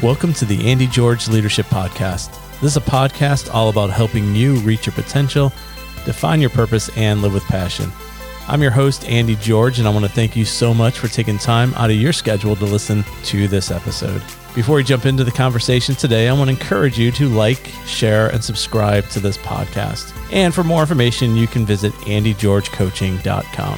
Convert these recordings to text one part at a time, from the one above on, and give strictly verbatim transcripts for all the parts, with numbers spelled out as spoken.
Welcome to the Andy George Leadership Podcast. This is a podcast all about helping you reach your potential, define your purpose, and live with passion. I'm your host, Andy George, and I want to thank you so much for taking time out of your schedule to listen to this episode. Before we jump into the conversation today, I want to encourage you to like, share, and subscribe to this podcast. And for more information, you can visit andy george coaching dot com.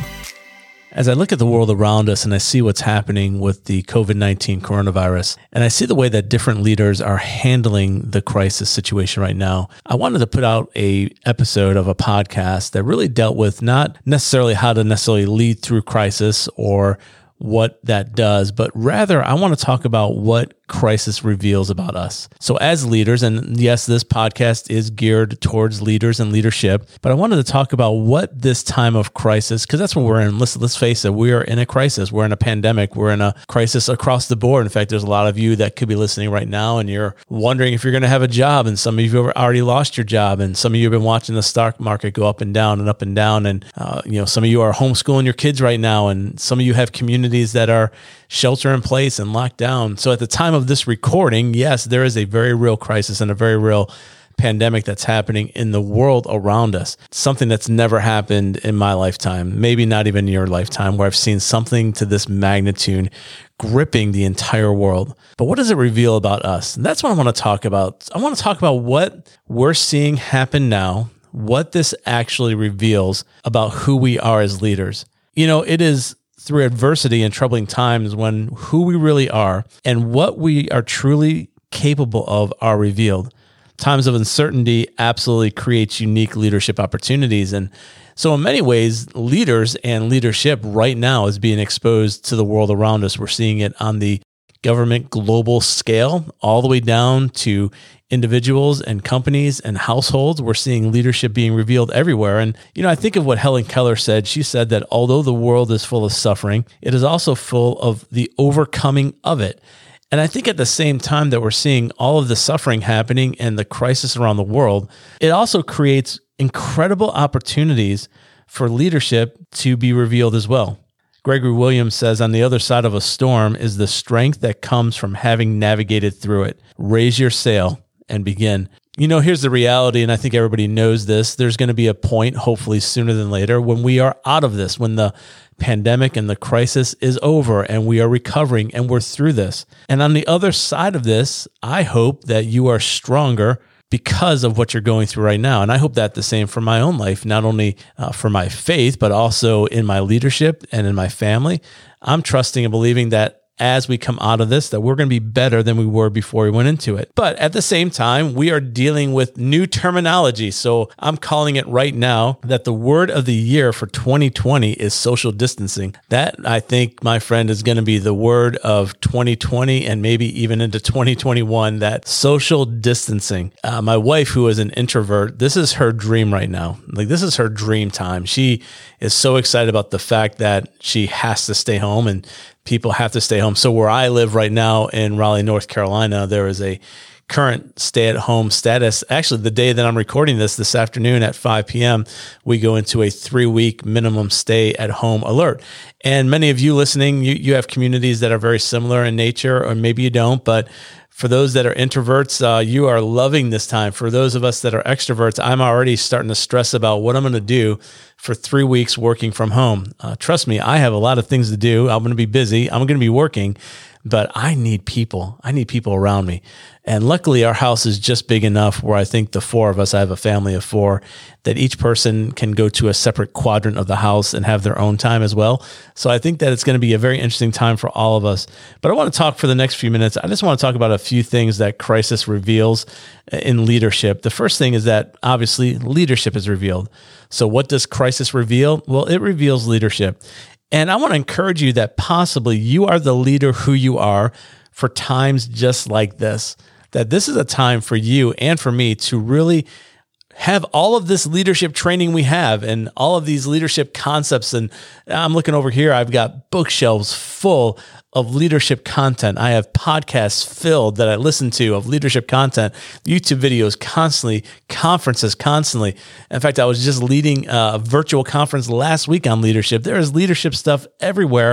As I look at the world around us and I see what's happening with the covid nineteen coronavirus, and I see the way that different leaders are handling the crisis situation right now, I wanted to put out a episode of a podcast that really dealt with not necessarily how to necessarily lead through crisis or what that does, but rather I want to talk about what crisis reveals about us. So as leaders, and yes, this podcast is geared towards leaders and leadership, but I wanted to talk about what this time of crisis, because that's what we're in. Let's, let's face it, we are in a crisis. We're in a pandemic. We're in a crisis across the board. In fact, there's a lot of you that could be listening right now and you're wondering if you're going to have a job, and some of you have already lost your job, and some of you have been watching the stock market go up and down and up and down, and uh, you know, some of you are homeschooling your kids right now, and some of you have communities that are shelter in place and locked down. So at the time of this recording, yes, there is a very real crisis and a very real pandemic that's happening in the world around us. Something that's never happened in my lifetime, maybe not even your lifetime, where I've seen something to this magnitude gripping the entire world. But what does it reveal about us? And that's what I want to talk about. I want to talk about what we're seeing happen now, what this actually reveals about who we are as leaders. You know, it is through adversity and troubling times when who we really are and what we are truly capable of are revealed. Times of uncertainty absolutely creates unique leadership opportunities. And so in many ways, leaders and leadership right now is being exposed to the world around us. We're seeing it on the government global scale, all the way down to individuals and companies and households. We're seeing leadership being revealed everywhere. And, you know, I think of what Helen Keller said. She said that although the world is full of suffering, it is also full of the overcoming of it. And I think at the same time that we're seeing all of the suffering happening and the crisis around the world, it also creates incredible opportunities for leadership to be revealed as well. Gregory Williams says, on the other side of a storm is the strength that comes from having navigated through it. Raise your sail and begin. You know, here's the reality, and I think everybody knows this. There's going to be a point, hopefully sooner than later, when we are out of this, when the pandemic and the crisis is over and we are recovering and we're through this. And on the other side of this, I hope that you are stronger because of what you're going through right now. And I hope that the same for my own life, not only uh, for my faith, but also in my leadership and in my family. I'm trusting and believing that as we come out of this, that we're going to be better than we were before we went into it. But at the same time, we are dealing with new terminology. So I'm calling it right now that the word of the year for twenty twenty is social distancing. That, I think, my friend, is going to be the word of twenty twenty and maybe even into twenty twenty-one, that social distancing. Uh, my wife, who is an introvert, this is her dream right now. Like, this is her dream time. She is so excited about the fact that she has to stay home and people have to stay home. So where I live right now in Raleigh, North Carolina, there is a current stay-at-home status. Actually, the day that I'm recording this, this afternoon at five p.m., we go into a three-week minimum stay-at-home alert. And many of you listening, you, you have communities that are very similar in nature, or maybe you don't, but for those that are introverts, uh, you are loving this time. For those of us that are extroverts, I'm already starting to stress about what I'm going to do for three weeks working from home. Uh, trust me, I have a lot of things to do. I'm going to be busy. I'm going to be working, but I need people. I need people around me. And luckily, our house is just big enough where I think the four of us, I have a family of four, that each person can go to a separate quadrant of the house and have their own time as well. So I think that it's going to be a very interesting time for all of us. But I want to talk for the next few minutes. I just want to talk about a few things that crisis reveals in leadership. The first thing is that obviously leadership is revealed. So what does crisis reveal? Well, it reveals leadership. And I want to encourage you that possibly you are the leader who you are for times just like this, that this is a time for you and for me to really have all of this leadership training we have and all of these leadership concepts. And I'm looking over here, I've got bookshelves full of leadership content. I have podcasts filled that I listen to of leadership content, YouTube videos constantly, conferences constantly. In fact, I was just leading a virtual conference last week on leadership. There is leadership stuff everywhere.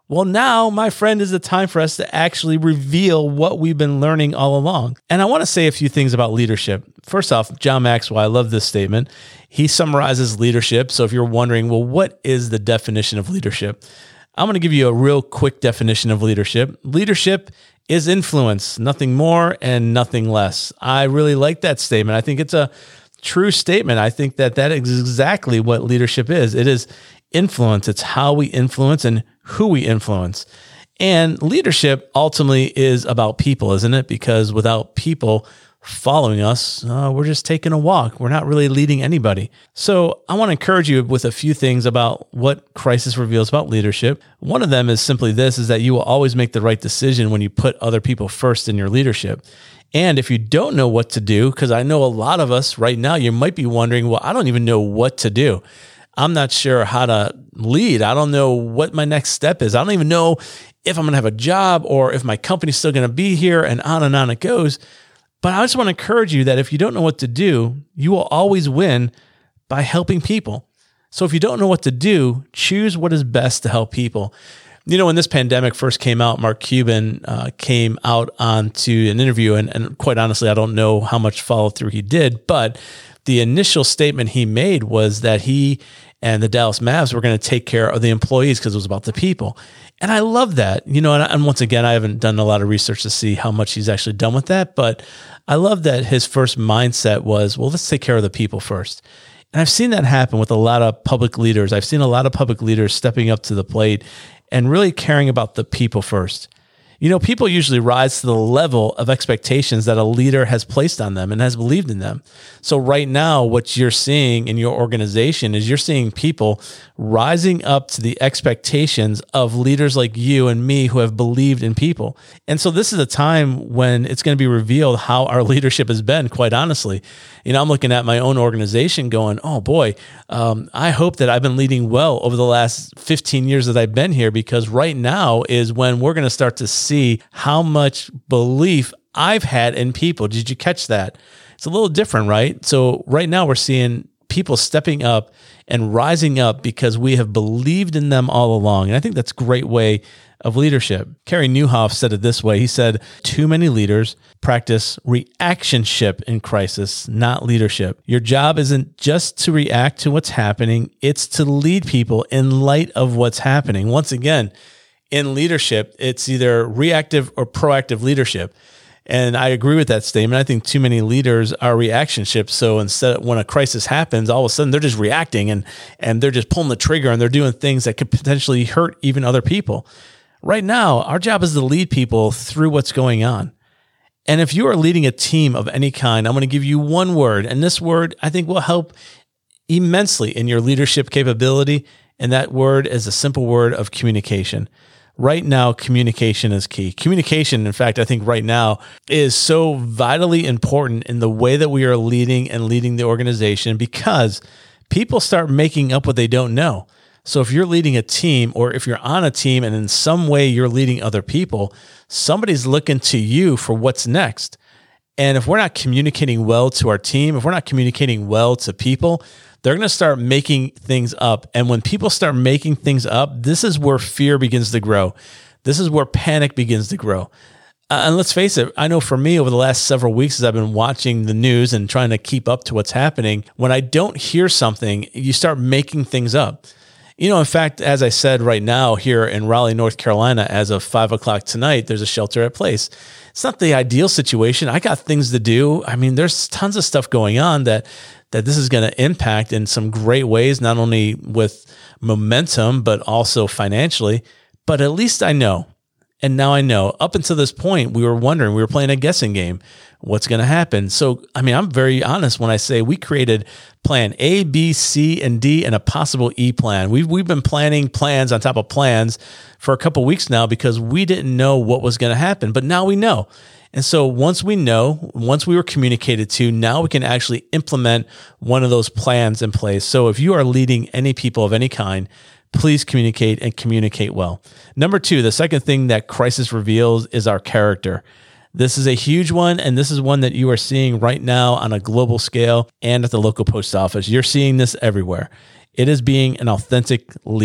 Well, now, my friend, is the time for us to actually reveal what we've been learning all along. And I want to say a few things about leadership. First off, John Maxwell, I love this statement. He summarizes leadership. So if you're wondering, well, what is the definition of leadership? I'm going to give you a real quick definition of leadership. Leadership is influence, nothing more and nothing less. I really like that statement. I think it's a true statement. I think that that is exactly what leadership is. It is influence. It's how we influence and who we influence. And leadership ultimately is about people, isn't it? Because without people following us, uh, we're just taking a walk. We're not really leading anybody. So I want to encourage you with a few things about what Crisis reveals about leadership. One of them is simply this, is that you will always make the right decision when you put other people first in your leadership. And if you don't know what to do, because I know a lot of us right now, you might be wondering, well, I don't even know what to do. I'm not sure how to lead. I don't know what my next step is. I don't even know if I'm going to have a job or if my company's still going to be here, and on and on it goes. But I just want to encourage you that if you don't know what to do, you will always win by helping people. So if you don't know what to do, choose what is best to help people. You know, when this pandemic first came out, Mark Cuban uh, came out onto an interview, and, and quite honestly, I don't know how much follow through he did, but the initial statement he made was that he and the Dallas Mavs were going to take care of the employees because it was about the people. And I love that, you know, and, and once again, I haven't done a lot of research to see how much he's actually done with that, but I love that his first mindset was, well, let's take care of the people first. And I've seen that happen with a lot of public leaders. I've seen a lot of public leaders stepping up to the plate and really caring about the people first. You know, people usually rise to the level of expectations that a leader has placed on them and has believed in them. So right now, what you're seeing in your organization is you're seeing people rising up to the expectations of leaders like you and me who have believed in people. And so this is a time when it's going to be revealed how our leadership has been, quite honestly. You know, I'm looking at my own organization going, oh boy, um, I hope that I've been leading well over the last fifteen years that I've been here, because right now is when we're going to start to see how much belief I've had in people. Did you catch that? It's a little different, right? So right now we're seeing people stepping up and rising up because we have believed in them all along. And I think that's a great way of leadership. Carey Nieuwhof said it this way. He said, too many leaders practice reactionship in crisis, not leadership. Your job isn't just to react to what's happening. It's to lead people in light of what's happening. Once again, in leadership, it's either reactive or proactive leadership. And I agree with that statement. I think too many leaders are reactionship. So instead, when a crisis happens, all of a sudden they're just reacting and, and they're just pulling the trigger and they're doing things that could potentially hurt even other people. Right now, our job is to lead people through what's going on. And if you are leading a team of any kind, I'm going to give you one word. And this word, I think, will help immensely in your leadership capability. And that word is a simple word of communication. Right now, communication is key. Communication, in fact, I think right now is so vitally important in the way that we are leading and leading the organization, because people start making up what they don't know. So if you're leading a team, or if you're on a team and in some way you're leading other people, somebody's looking to you for what's next. And if we're not communicating well to our team, if we're not communicating well to people, they're going to start making things up. And when people start making things up, this is where fear begins to grow. This is where panic begins to grow. Uh, and let's face it, I know for me over the last several weeks as I've been watching the news and trying to keep up to what's happening, when I don't hear something, you start making things up. You know, in fact, as I said right now here in Raleigh, North Carolina, as of five o'clock tonight, there's a shelter at place. It's not the ideal situation. I got things to do. I mean, there's tons of stuff going on that that this is going to impact in some great ways, not only with momentum, but also financially. But at least I know. And now I know. Up until this point, we were wondering, we were playing a guessing game. What's going to happen? So, I mean, I'm very honest when I say we created plan A, B, C, and D, and a possible E plan. We've, we've been planning plans on top of plans for a couple of weeks now because we didn't know what was going to happen. But now we know. And so once we know, once we were communicated to, now we can actually implement one of those plans in place. So if you are leading any people of any kind, please communicate and communicate well. Number two, the second thing that crisis reveals is our character. This is a huge one, and this is one that you are seeing right now on a global scale and at the local post office. You're seeing this everywhere. It is being an authentic leader.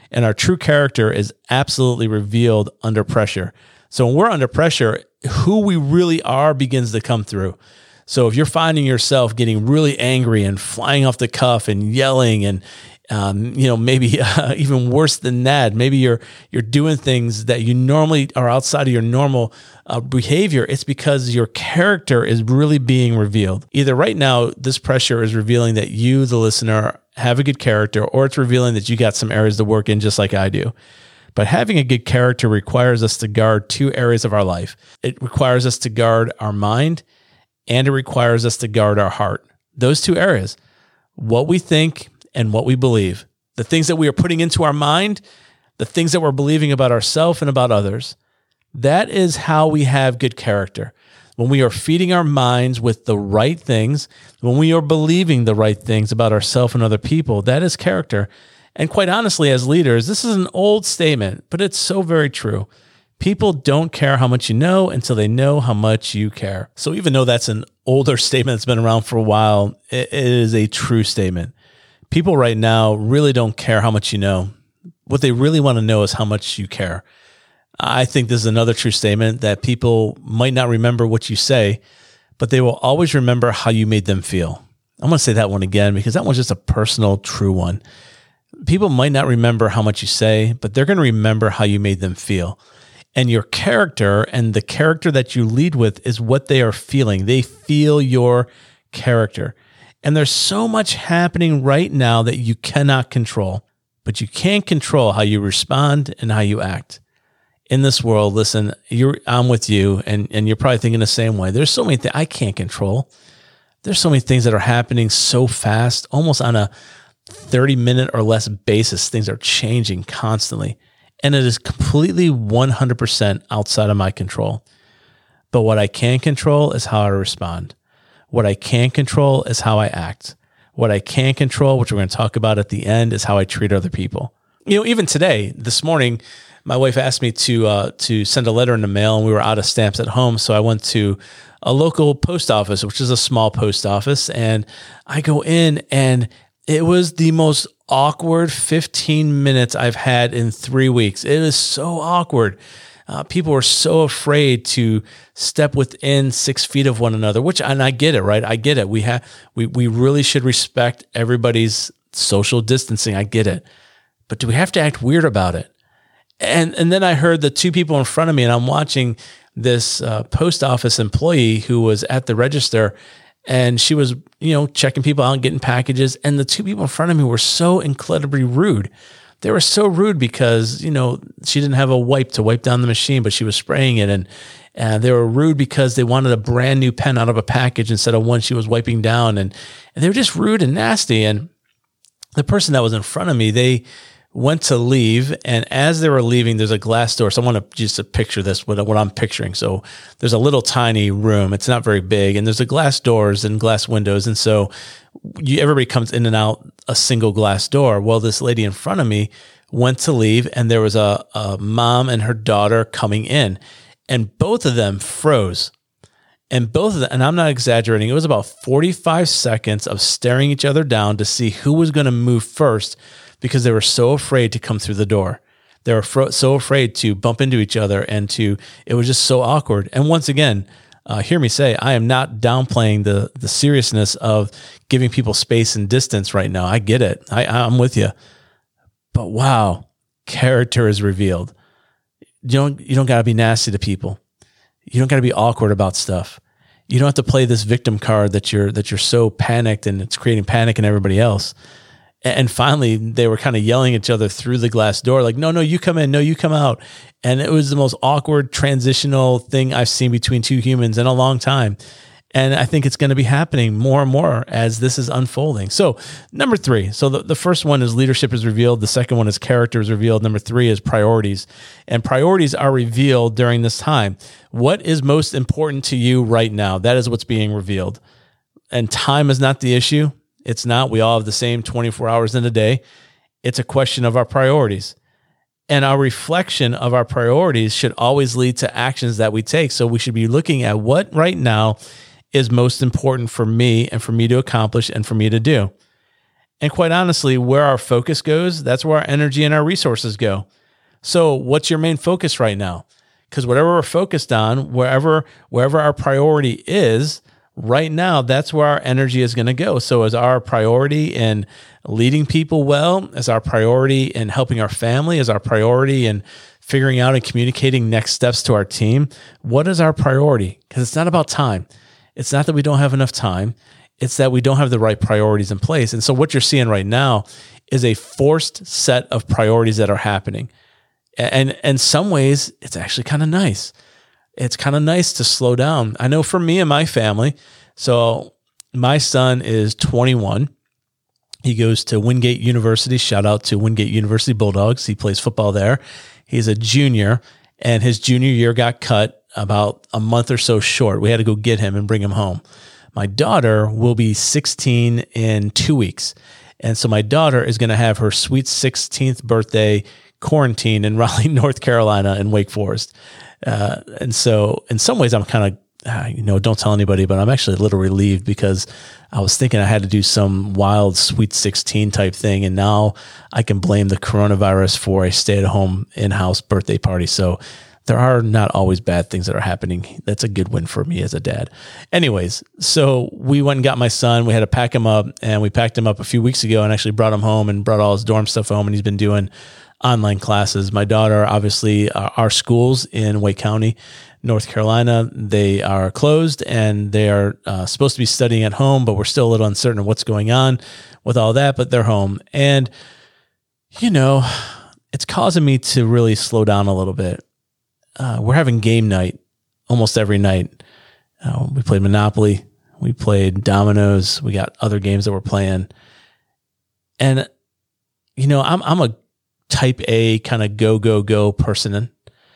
And our true character is absolutely revealed under pressure. So when we're under pressure, who we really are begins to come through. So if you're finding yourself getting really angry and flying off the cuff and yelling and Um, you know, maybe uh, even worse than that, maybe you're you're doing things that you normally are outside of your normal uh, behavior. It's because your character is really being revealed. Either right now, this pressure is revealing that you, the listener, have a good character, or it's revealing that you got some areas to work in just like I do. But having a good character requires us to guard two areas of our life. It requires us to guard our mind, and it requires us to guard our heart. Those two areas, what we think and what we believe, the things that we are putting into our mind, the things that we're believing about ourselves and about others. That is how we have good character. When we are feeding our minds with the right things, when we are believing the right things about ourselves and other people, that is character. And quite honestly, as leaders, this is an old statement, but it's so very true. People don't care how much you know until they know how much you care. So even though that's an older statement that's been around for a while, it is a true statement. People right now really don't care how much you know. What they really want to know is how much you care. I think this is another true statement that people might not remember what you say, but they will always remember how you made them feel. I'm going to say that one again because that one's just a personal, true one. People might not remember how much you say, but they're going to remember how you made them feel. And your character and the character that you lead with is what they are feeling. They feel your character. And there's so much happening right now that you cannot control, but you can control how you respond and how you act. In this world, listen, you're, I'm with you, and, and you're probably thinking the same way. There's so many things I can't control. There's so many things that are happening so fast, almost on a thirty minute or less basis. Things are changing constantly, and it is completely one hundred percent outside of my control. But what I can control is how I respond. What I can control is how I act. What I can control, which we're going to talk about at the end, is how I treat other people. You know, even today, this morning, my wife asked me to uh, to send a letter in the mail, and we were out of stamps at home. So I went to a local post office, which is a small post office, and I go in, and it was the most awkward fifteen minutes I've had in three weeks. It is so awkward. Uh, people are so afraid to step within six feet of one another, which, and I get it, right? I get it. We have, we, we really should respect everybody's social distancing. I get it. But do we have to act weird about it? And, and then I heard the two people in front of me, and I'm watching this uh, post office employee who was at the register, and she was, you know, checking people out and getting packages. And the two people in front of me were so incredibly rude. They were so rude because, you know, she didn't have a wipe to wipe down the machine, but she was spraying it. And, and they were rude because they wanted a brand new pen out of a package instead of one she was wiping down. And, and they were just rude and nasty. And the person that was in front of me, they went to leave. And as they were leaving, there's a glass door. So I want to just to picture this, what, what I'm picturing. So there's a little tiny room. It's not very big. And there's a glass doors and glass windows. And so you, everybody comes in and out a single glass door. Well, this lady in front of me went to leave, and there was a, a mom and her daughter coming in, and both of them froze. And both of them, and I'm not exaggerating, it was about forty-five seconds of staring each other down to see who was going to move first, because they were so afraid to come through the door. They were fro- so afraid to bump into each other, and to, it was just so awkward. And once again, uh, hear me say, I am not downplaying the the seriousness of giving people space and distance right now. I get it. I, I'm with you. But wow, character is revealed. You don't, you don't got to be nasty to people. You don't got to be awkward about stuff. You don't have to play this victim card that you're that you're so panicked and it's creating panic in everybody else. And finally, they were kind of yelling at each other through the glass door, like, no, no, you come in, no, you come out. And it was the most awkward transitional thing I've seen between two humans in a long time. And I think it's going to be happening more and more as this is unfolding. So number three, so the, the first one is leadership is revealed. The second one is character is revealed. Number three is priorities. And priorities are revealed during this time. What is most important to you right now? That is what's being revealed. And time is not the issue. It's not. We all have the same twenty-four hours in a day. It's a question of our priorities. And our reflection of our priorities should always lead to actions that we take. So we should be looking at what right now is most important for me and for me to accomplish and for me to do. And quite honestly, where our focus goes, that's where our energy and our resources go. So what's your main focus right now? Because whatever we're focused on, wherever wherever our priority is, right now, that's where our energy is going to go. So is our priority in leading people well? Is our priority in helping our family? Is our priority in figuring out and communicating next steps to our team? What is our priority? Because it's not about time. It's not that we don't have enough time. It's that we don't have the right priorities in place. And so what you're seeing right now is a forced set of priorities that are happening. And in some ways, it's actually kind of nice. It's kind of nice to slow down. I know for me and my family, so my son is twenty-one. He goes to Wingate University. Shout out to Wingate University Bulldogs. He plays football there. He's a junior, and his junior year got cut about a month or so short. We had to go get him and bring him home. My daughter will be sixteen in two weeks. And so my daughter is going to have her sweet sixteenth birthday quarantine in Raleigh, North Carolina, in Wake Forest. Uh, and so in some ways I'm kind of, uh, you know, don't tell anybody, but I'm actually a little relieved because I was thinking I had to do some wild sweet sixteen type thing. And now I can blame the coronavirus for a stay at home in-house birthday party. So there are not always bad things that are happening. That's a good win for me as a dad. Anyways, so we went and got my son. We had to pack him up, and we packed him up a few weeks ago and actually brought him home and brought all his dorm stuff home. And he's been doing online classes. My daughter, obviously, uh, our schools in Wake County, North Carolina, they are closed and they are uh, supposed to be studying at home, but we're still a little uncertain of what's going on with all that, but they're home. And, you know, it's causing me to really slow down a little bit. Uh, we're having game night almost every night. Uh, we played Monopoly. We played Dominoes. We got other games that we're playing. And, you know, I'm I'm a type A kind of go, go, go person.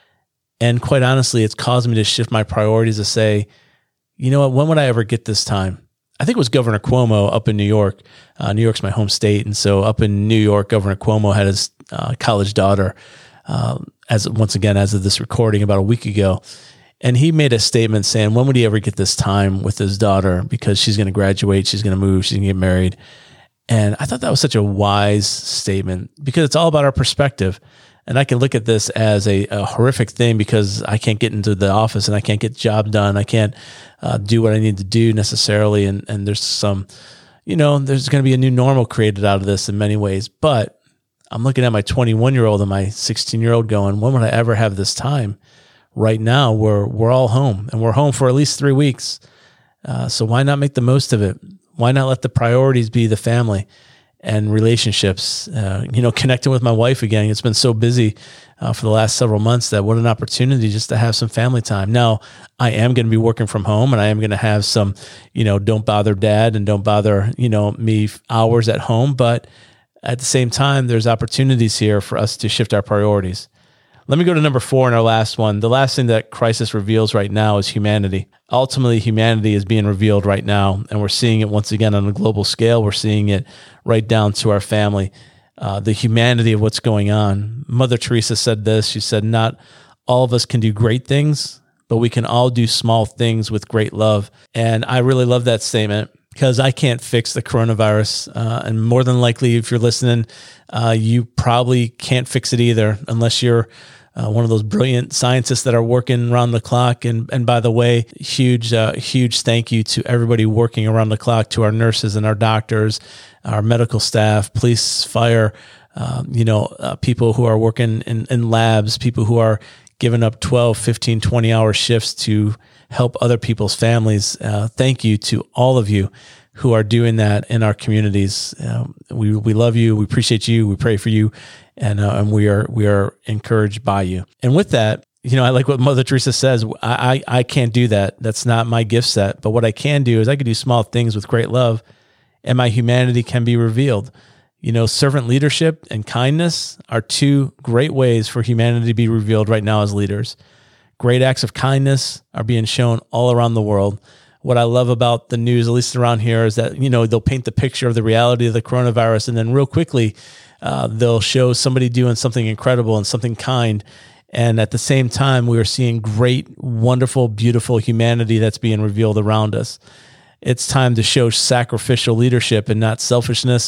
And quite honestly, it's caused me to shift my priorities to say, you know what, when would I ever get this time? I think it was Governor Cuomo up in New York. Uh, New York's my home state. And so up in New York, Governor Cuomo had his uh, college daughter, uh, as once again, as of this recording about a week ago. And he made a statement saying, when would he ever get this time with his daughter? Because she's going to graduate, she's going to move, she's going to get married. And I thought that was such a wise statement because it's all about our perspective. And I can look at this as a, a horrific thing because I can't get into the office and I can't get the job done. I can't uh, do what I need to do necessarily. And, and there's some, you know, there's going to be a new normal created out of this in many ways. But I'm looking at my twenty-one-year-old and my sixteen-year-old going, when would I ever have this time? Right now, we're, we're all home and we're home for at least three weeks. Uh, so why not make the most of it? Why not let the priorities be the family and relationships? Uh, you know, connecting with my wife again. It's been so busy uh, for the last several months that what an opportunity just to have some family time. Now, I am going to be working from home and I am going to have some, you know, don't bother dad and don't bother, you know, me hours at home. But at the same time, there's opportunities here for us to shift our priorities. Let me go to number four in our last one. The last thing that crisis reveals right now is humanity. Ultimately, humanity is being revealed right now, and we're seeing it once again on a global scale. We're seeing it right down to our family, uh, the humanity of what's going on. Mother Teresa said this. She said, not all of us can do great things, but we can all do small things with great love. And I really love that statement because I can't fix the coronavirus. Uh, and more than likely, if you're listening, uh, you probably can't fix it either unless you're Uh, one of those brilliant scientists that are working around the clock. And and by the way, huge, uh, huge thank you to everybody working around the clock, to our nurses and our doctors, our medical staff, police, fire, um, you know, uh, people who are working in, in labs, people who are giving up twelve, fifteen, twenty hour shifts to help other people's families. Uh, thank you to all of you who are doing that in our communities. Um, we we love you. We appreciate you. We pray for you. And, uh, and we are we are encouraged by you. And with that, you know, I like what Mother Teresa says. I, I I can't do that. That's not my gift set. But what I can do is I can do small things with great love, and my humanity can be revealed. You know, servant leadership and kindness are two great ways for humanity to be revealed right now as leaders. Great acts of kindness are being shown all around the world. What I love about the news, at least around here, is that, you know, they'll paint the picture of the reality of the coronavirus, and then real quickly, Uh, they'll show somebody doing something incredible and something kind. And at the same time, we are seeing great, wonderful, beautiful humanity that's being revealed around us. It's time to show sacrificial leadership and not selfishness.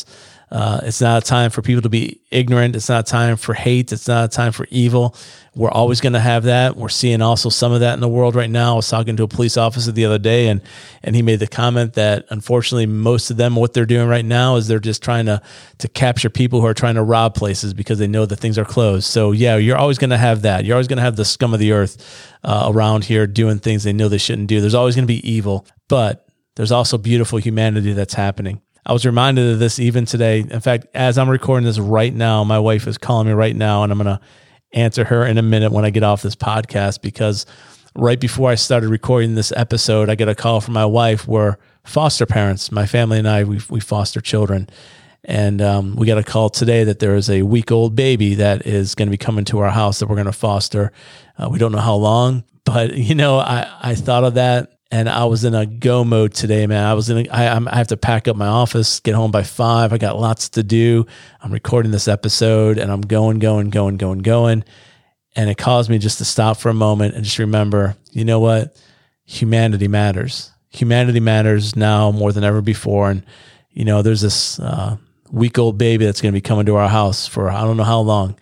Uh, it's not a time for people to be ignorant. It's not a time for hate. It's not a time for evil. We're always going to have that. We're seeing also some of that in the world right now. I was talking to a police officer the other day, and and he made the comment that unfortunately most of them, what they're doing right now is they're just trying to to capture people who are trying to rob places because they know that things are closed. So yeah, you're always going to have that. You're always going to have the scum of the earth uh, around here doing things they know they shouldn't do. There's always going to be evil, but there's also beautiful humanity that's happening. I was reminded of this even today. In fact, as I'm recording this right now, my wife is calling me right now, and I'm going to answer her in a minute when I get off this podcast, because right before I started recording this episode, I get a call from my wife. We're foster parents. My family and I, we we foster children. And um, we got a call today that there is a week-old baby that is going to be coming to our house that we're going to foster. Uh, we don't know how long, but, you know, I, I thought of that. And I was in a go mode today, man. I was in. A, I, I'm, I have to pack up my office, get home by five. I got lots to do. I'm recording this episode, and I'm going, going, going, going, going. And it caused me just to stop for a moment and just remember, you know what? Humanity matters. Humanity matters now more than ever before. And you know, there's this uh, week-old baby that's going to be coming to our house for I don't know how long,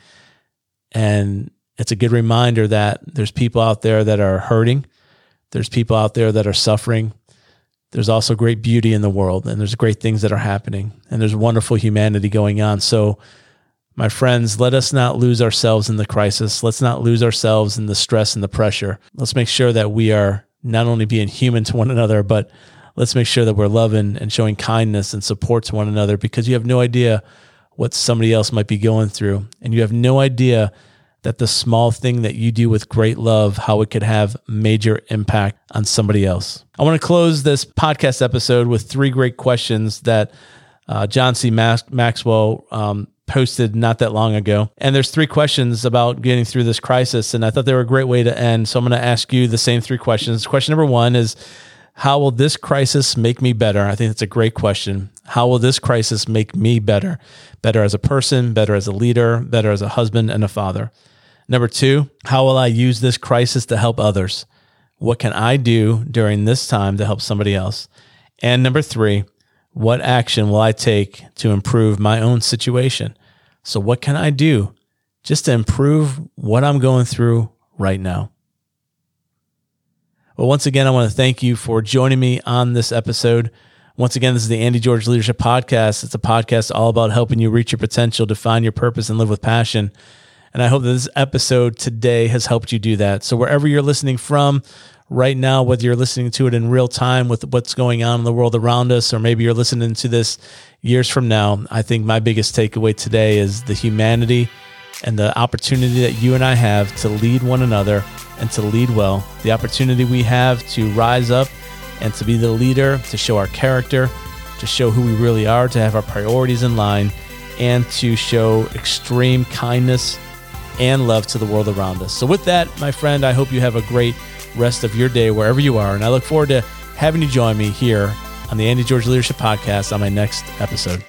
and it's a good reminder that there's people out there that are hurting. There's people out there that are suffering. There's also great beauty in the world, and there's great things that are happening, and there's wonderful humanity going on. So, my friends, let us not lose ourselves in the crisis. Let's not lose ourselves in the stress and the pressure. Let's make sure that we are not only being human to one another, but let's make sure that we're loving and showing kindness and support to one another, because you have no idea what somebody else might be going through, and you have no idea that the small thing that you do with great love, how it could have major impact on somebody else. I want to close this podcast episode with three great questions that uh, John C. Max- Maxwell um, posted not that long ago. And there's three questions about getting through this crisis, and I thought they were a great way to end. So I'm going to ask you the same three questions. Question number one is, how will this crisis make me better? I think that's a great question. How will this crisis make me better? Better as a person, better as a leader, better as a husband and a father. Number two, how will I use this crisis to help others? What can I do during this time to help somebody else? And number three, what action will I take to improve my own situation? So what can I do just to improve what I'm going through right now? Well, once again, I want to thank you for joining me on this episode. Once again, this is the Andy George Leadership Podcast. It's a podcast all about helping you reach your potential, define your purpose, and live with passion. And I hope that this episode today has helped you do that. So wherever you're listening from right now, whether you're listening to it in real time with what's going on in the world around us, or maybe you're listening to this years from now, I think my biggest takeaway today is the humanity and the opportunity that you and I have to lead one another and to lead well. The opportunity we have to rise up and to be the leader, to show our character, to show who we really are, to have our priorities in line, and to show extreme kindness and love to the world around us. So with that, my friend, I hope you have a great rest of your day wherever you are. And I look forward to having you join me here on the Andy George Leadership Podcast on my next episode.